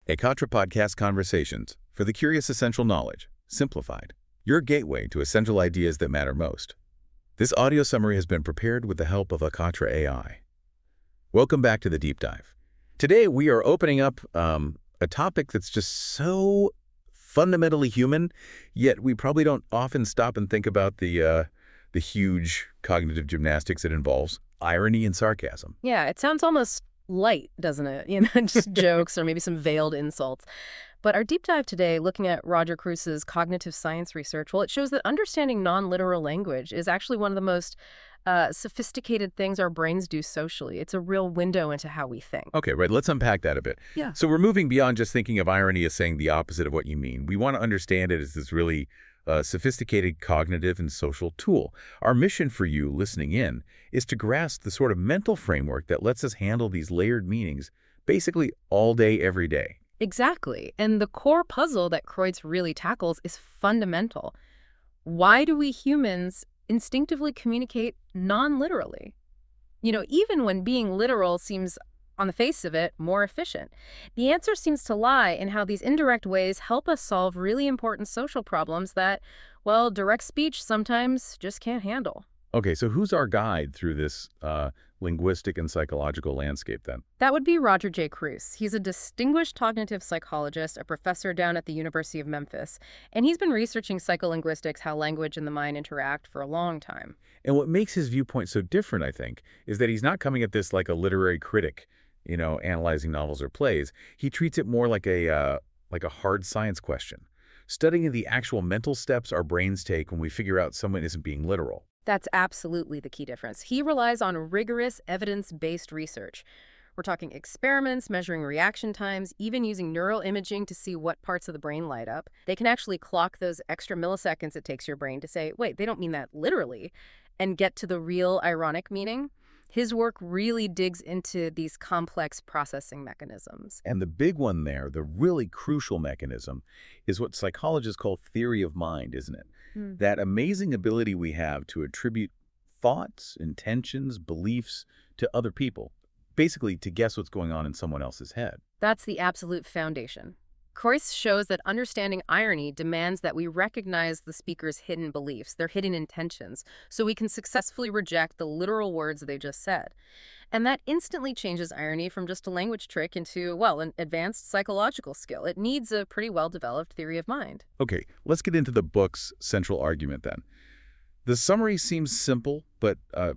Ekatra Podcast Conversations for the Curious Essential Knowledge, simplified. Your gateway to essential ideas that matter most. This audio summary has been prepared with the help of Ekatra AI. Welcome back to the Deep Dive. Today we are opening up a topic that's just so fundamentally human, yet we probably don't often stop and think about the huge cognitive gymnastics it involves, irony and sarcasm. Yeah, it sounds almost light, doesn't it? Just jokes or maybe some veiled insults. But our deep dive today, looking at Roger Cruce's cognitive science research, well, it shows that understanding non-literal language is actually one of the most sophisticated things our brains do socially. It's a real window into how we think. Okay, right. Let's unpack that a bit. Yeah. So we're moving beyond just thinking of irony as saying the opposite of what you mean. We want to understand it as this really sophisticated cognitive and social tool. Our mission for you listening in is to grasp the sort of mental framework that lets us handle these layered meanings basically all day, every day. Exactly. And the core puzzle that Kreutz really tackles is fundamental. Why do we humans instinctively communicate non-literally? Even when being literal seems, on the face of it, more efficient. The answer seems to lie in how these indirect ways help us solve really important social problems that, well, direct speech sometimes just can't handle. Okay, so who's our guide through this linguistic and psychological landscape then? That would be Roger J. Cruce. He's a distinguished cognitive psychologist, a professor down at the University of Memphis, and he's been researching psycholinguistics, how language and the mind interact, for a long time. And what makes his viewpoint so different, I think, is that he's not coming at this like a literary critic, analyzing novels or plays. He treats it more like a hard science question, studying the actual mental steps our brains take when we figure out someone isn't being literal. That's absolutely the key difference. He relies on rigorous, evidence-based research. We're talking experiments, measuring reaction times, even using neural imaging to see what parts of the brain light up. They can actually clock those extra milliseconds it takes your brain to say, wait, they don't mean that literally, and get to the real ironic meaning. His work really digs into these complex processing mechanisms. And the big one there, the really crucial mechanism, is what psychologists call theory of mind, isn't it? That amazing ability we have to attribute thoughts, intentions, beliefs to other people, basically to guess what's going on in someone else's head. That's the absolute foundation. Kreutz shows that understanding irony demands that we recognize the speaker's hidden beliefs, their hidden intentions, so we can successfully reject the literal words they just said. And that instantly changes irony from just a language trick into, well, an advanced psychological skill. It needs a pretty well-developed theory of mind. Okay, let's get into the book's central argument then. The summary seems simple, but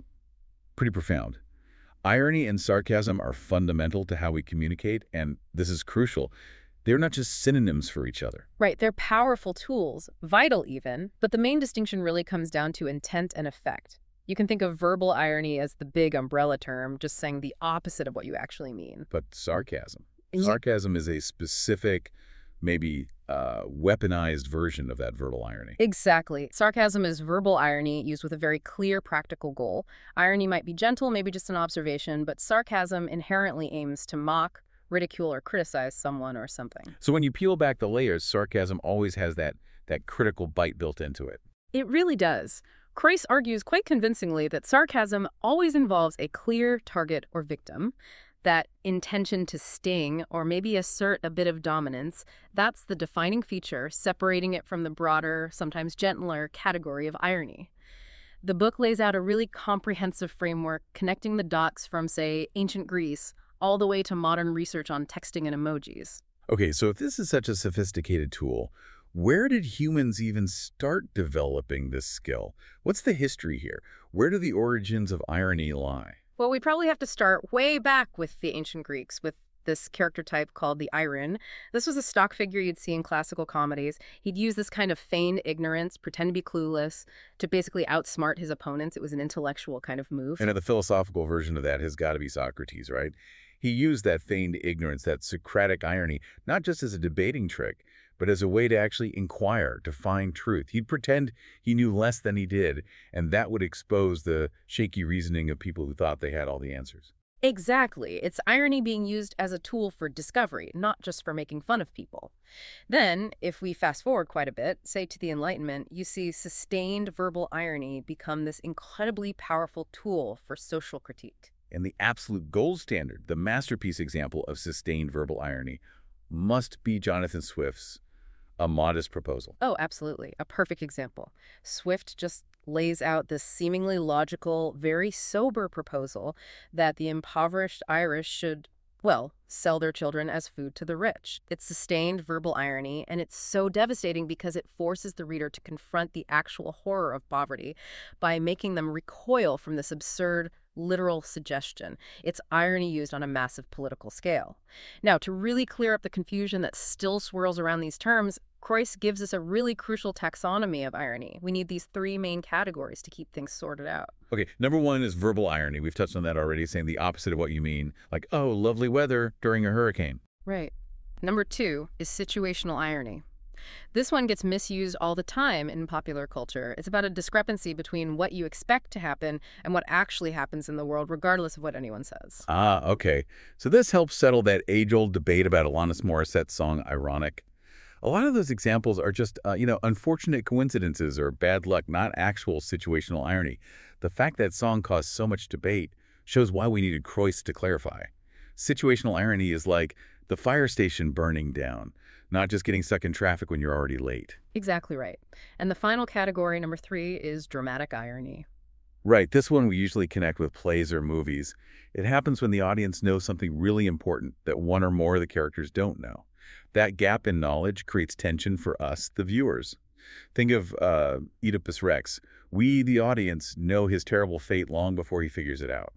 pretty profound. Irony and sarcasm are fundamental to how we communicate, and this is crucial. They're not just synonyms for each other. Right, they're powerful tools, vital even, but the main distinction really comes down to intent and effect. You can think of verbal irony as the big umbrella term, just saying the opposite of what you actually mean. But sarcasm. Sarcasm is a specific, maybe weaponized version of that verbal irony. Exactly. Sarcasm is verbal irony used with a very clear practical goal. Irony might be gentle, maybe just an observation, but sarcasm inherently aims to mock, ridicule, or criticize someone or something. So when you peel back the layers, sarcasm always has that critical bite built into it. It really does. Kreutz argues quite convincingly that sarcasm always involves a clear target or victim, that intention to sting or maybe assert a bit of dominance. That's the defining feature, separating it from the broader, sometimes gentler category of irony. The book lays out a really comprehensive framework connecting the dots from, say, ancient Greece all the way to modern research on texting and emojis. Okay, so if this is such a sophisticated tool, where did humans even start developing this skill? What's the history here? Where do the origins of irony lie? Well, we probably have to start way back with the ancient Greeks, with this character type called the Iron. This was a stock figure you'd see in classical comedies. He'd use this kind of feigned ignorance, pretend to be clueless, to basically outsmart his opponents. It was an intellectual kind of move. And the philosophical version of that has got to be Socrates, right? He used that feigned ignorance, that Socratic irony, not just as a debating trick, but as a way to actually inquire, to find truth. He'd pretend he knew less than he did, and that would expose the shaky reasoning of people who thought they had all the answers. Exactly. It's irony being used as a tool for discovery, not just for making fun of people. Then, if we fast forward quite a bit, say to the Enlightenment, you see sustained verbal irony become this incredibly powerful tool for social critique. And the absolute gold standard, the masterpiece example of sustained verbal irony, must be Jonathan Swift's A Modest Proposal. Oh, absolutely. A perfect example. Swift just lays out this seemingly logical, very sober proposal that the impoverished Irish should, well, sell their children as food to the rich. It's sustained verbal irony, and it's so devastating because it forces the reader to confront the actual horror of poverty by making them recoil from this absurd, literal suggestion. It's irony used on a massive political scale. Now, to really clear up the confusion that still swirls around these terms, Croyce gives us a really crucial taxonomy of irony. We need these three main categories to keep things sorted out. Okay, number one is verbal irony. We've touched on that already, saying the opposite of what you mean, like, oh, lovely weather during a hurricane. Right. Number two is situational irony. This one gets misused all the time in popular culture. It's about a discrepancy between what you expect to happen and what actually happens in the world, regardless of what anyone says. Ah, okay. So this helps settle that age-old debate about Alanis Morissette's song Ironic. A lot of those examples are just, unfortunate coincidences or bad luck, not actual situational irony. The fact that song caused so much debate shows why we needed Croyce to clarify. Situational irony is like the fire station burning down, not just getting stuck in traffic when you're already late. Exactly right. And the final category, number three, is dramatic irony. Right, this one we usually connect with plays or movies. It happens when the audience knows something really important that one or more of the characters don't know. That gap in knowledge creates tension for us, the viewers. Think of Oedipus Rex. We, the audience, know his terrible fate long before he figures it out.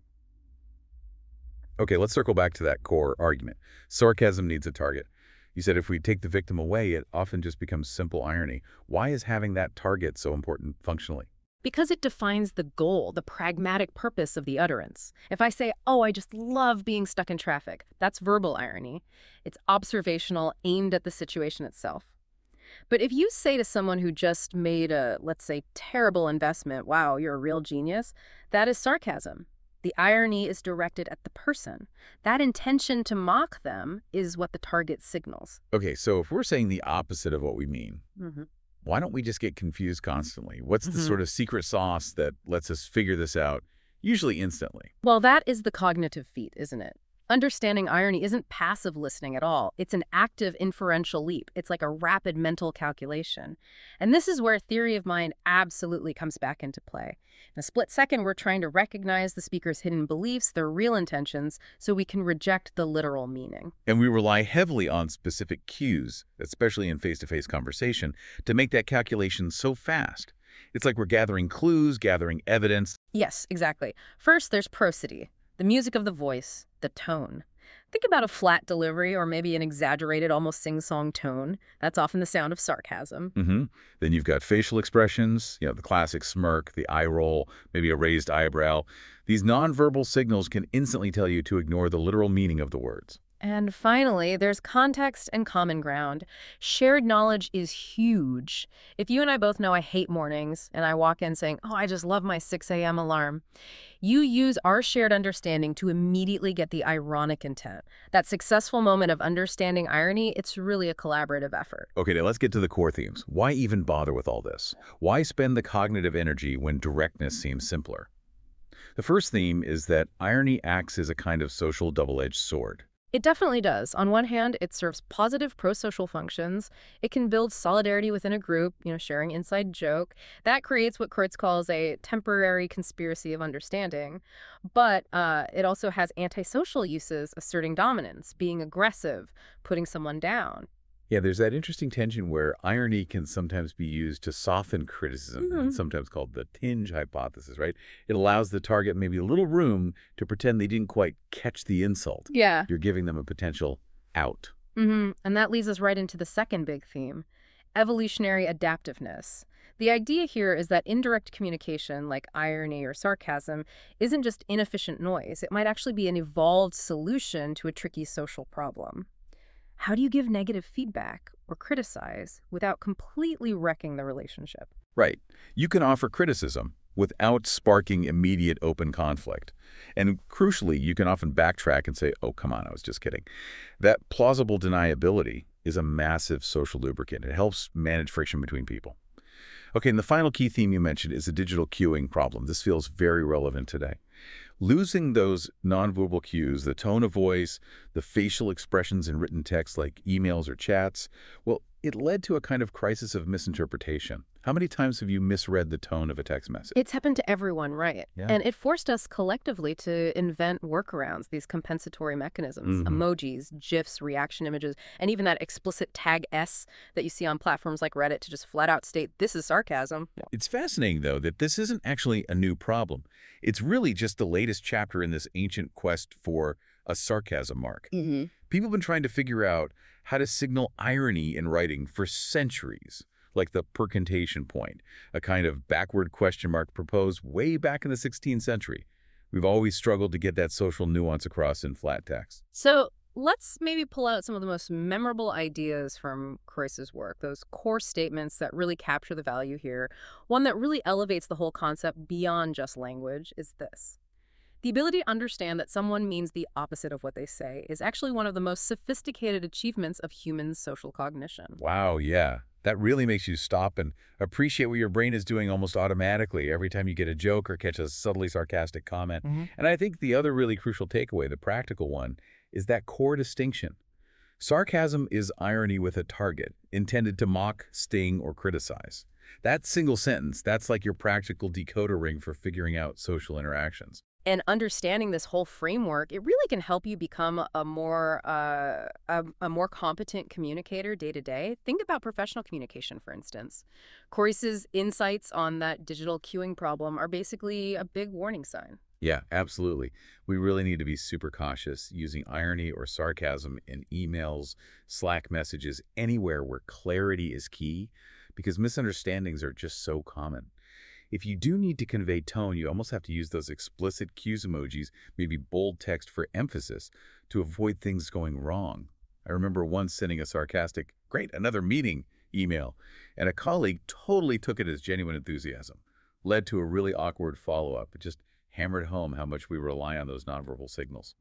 Okay, let's circle back to that core argument. Sarcasm needs a target. You said if we take the victim away, it often just becomes simple irony. Why is having that target so important functionally? Because it defines the goal, the pragmatic purpose of the utterance. If I say, oh, I just love being stuck in traffic, that's verbal irony. It's observational, aimed at the situation itself. But if you say to someone who just made a, let's say, terrible investment, wow, you're a real genius, that is sarcasm. The irony is directed at the person. That intention to mock them is what the target signals. Okay, so if we're saying the opposite of what we mean, why don't we just get confused constantly? What's the sort of secret sauce that lets us figure this out, usually instantly? Well, that is the cognitive feat, isn't it? Understanding irony isn't passive listening at all. It's an active inferential leap. It's like a rapid mental calculation. And this is where theory of mind absolutely comes back into play. In a split second, we're trying to recognize the speaker's hidden beliefs, their real intentions, so we can reject the literal meaning. And we rely heavily on specific cues, especially in face-to-face conversation, to make that calculation so fast. It's like we're gathering clues, gathering evidence. Yes, exactly. First, there's prosody, the music of the voice, the tone. Think about a flat delivery or maybe an exaggerated, almost sing-song tone. That's often the sound of sarcasm. Then you've got facial expressions, the classic smirk, the eye roll, maybe a raised eyebrow. These nonverbal signals can instantly tell you to ignore the literal meaning of the words. And finally, there's context and common ground. Shared knowledge is huge. If you and I both know I hate mornings, and I walk in saying, oh, I just love my 6 a.m. alarm, you use our shared understanding to immediately get the ironic intent. That successful moment of understanding irony, it's really a collaborative effort. Okay, now let's get to the core themes. Why even bother with all this? Why spend the cognitive energy when directness seems simpler? The first theme is that irony acts as a kind of social double-edged sword. It definitely does. On one hand, it serves positive pro-social functions. It can build solidarity within a group, sharing inside joke. That creates what Kurtz calls a temporary conspiracy of understanding. But it also has antisocial uses, asserting dominance, being aggressive, putting someone down. Yeah, there's that interesting tension where irony can sometimes be used to soften criticism, and sometimes called the tinge hypothesis, right? It allows the target maybe a little room to pretend they didn't quite catch the insult. Yeah. You're giving them a potential out. And that leads us right into the second big theme, evolutionary adaptiveness. The idea here is that indirect communication, like irony or sarcasm, isn't just inefficient noise. It might actually be an evolved solution to a tricky social problem. How do you give negative feedback or criticize without completely wrecking the relationship? Right. You can offer criticism without sparking immediate open conflict. And crucially, you can often backtrack and say, oh, come on, I was just kidding. That plausible deniability is a massive social lubricant. It helps manage friction between people. Okay, and the final key theme you mentioned is the digital cueing problem. This feels very relevant today. Losing those nonverbal cues, the tone of voice, the facial expressions in written text like emails or chats, well, it led to a kind of crisis of misinterpretation. How many times have you misread the tone of a text message? It's happened to everyone, right? Yeah. And it forced us collectively to invent workarounds, these compensatory mechanisms, emojis, GIFs, reaction images, and even that explicit tag S that you see on platforms like Reddit to just flat out state, this is sarcasm. It's fascinating, though, that this isn't actually a new problem. It's really just the latest chapter in this ancient quest for a sarcasm mark. People have been trying to figure out how to signal irony in writing for centuries, like the percontation point, a kind of backward question mark proposed way back in the 16th century. We've always struggled to get that social nuance across in flat text. So let's maybe pull out some of the most memorable ideas from Croise's work, those core statements that really capture the value here. One that really elevates the whole concept beyond just language is this. The ability to understand that someone means the opposite of what they say is actually one of the most sophisticated achievements of human social cognition. Wow, yeah. That really makes you stop and appreciate what your brain is doing almost automatically every time you get a joke or catch a subtly sarcastic comment. And I think the other really crucial takeaway, the practical one, is that core distinction. Sarcasm is irony with a target, intended to mock, sting, or criticize. That single sentence, that's like your practical decoder ring for figuring out social interactions. And understanding this whole framework, it really can help you become a more competent communicator day to day. Think about professional communication, for instance. Croise's insights on that digital cueing problem are basically a big warning sign. Yeah, absolutely. We really need to be super cautious using irony or sarcasm in emails, Slack messages, anywhere where clarity is key, because misunderstandings are just so common. If you do need to convey tone, you almost have to use those explicit cues emojis, maybe bold text for emphasis, to avoid things going wrong. I remember once sending a sarcastic, "Great, another meeting," email, and a colleague totally took it as genuine enthusiasm. Led to a really awkward follow-up. It just hammered home how much we rely on those nonverbal signals.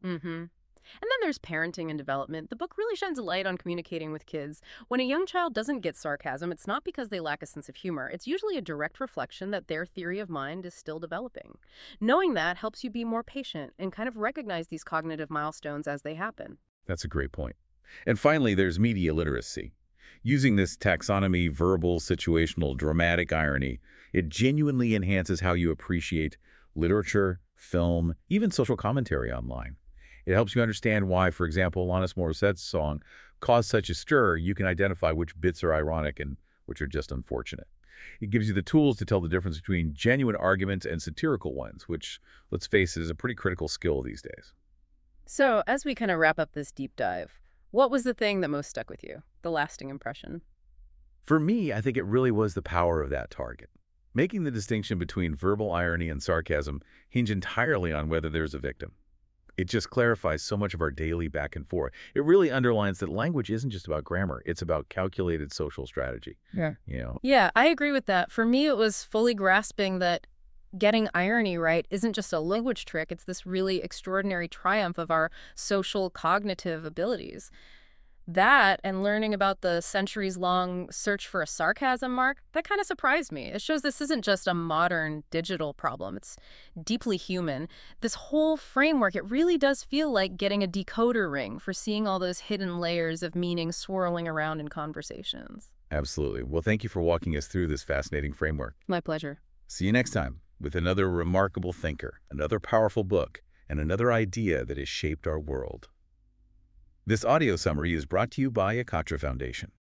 And then there's parenting and development. The book really shines a light on communicating with kids. When a young child doesn't get sarcasm, it's not because they lack a sense of humor. It's usually a direct reflection that their theory of mind is still developing. Knowing that helps you be more patient and kind of recognize these cognitive milestones as they happen. That's a great point. And finally, there's media literacy. Using this taxonomy, verbal, situational, dramatic irony, it genuinely enhances how you appreciate literature, film, even social commentary online. It helps you understand why, for example, Alanis Morissette's song caused such a stir. You can identify which bits are ironic and which are just unfortunate. It gives you the tools to tell the difference between genuine arguments and satirical ones, which, let's face it, is a pretty critical skill these days. So, as we kind of wrap up this deep dive, what was the thing that most stuck with you? The lasting impression? For me, I think it really was the power of that target. Making the distinction between verbal irony and sarcasm hinge entirely on whether there's a victim. It just clarifies so much of our daily back and forth. It really underlines that language isn't just about grammar. It's about calculated social strategy. Yeah, I agree with that. For me, it was fully grasping that getting irony right isn't just a language trick. It's this really extraordinary triumph of our social cognitive abilities. That and learning about the centuries-long search for a sarcasm mark, that kind of surprised me. It shows this isn't just a modern digital problem. It's deeply human. This whole framework, it really does feel like getting a decoder ring for seeing all those hidden layers of meaning swirling around in conversations. Absolutely. Well, thank you for walking us through this fascinating framework. My pleasure. See you next time with another remarkable thinker, another powerful book, and another idea that has shaped our world. This audio summary is brought to you by Akatra Foundation.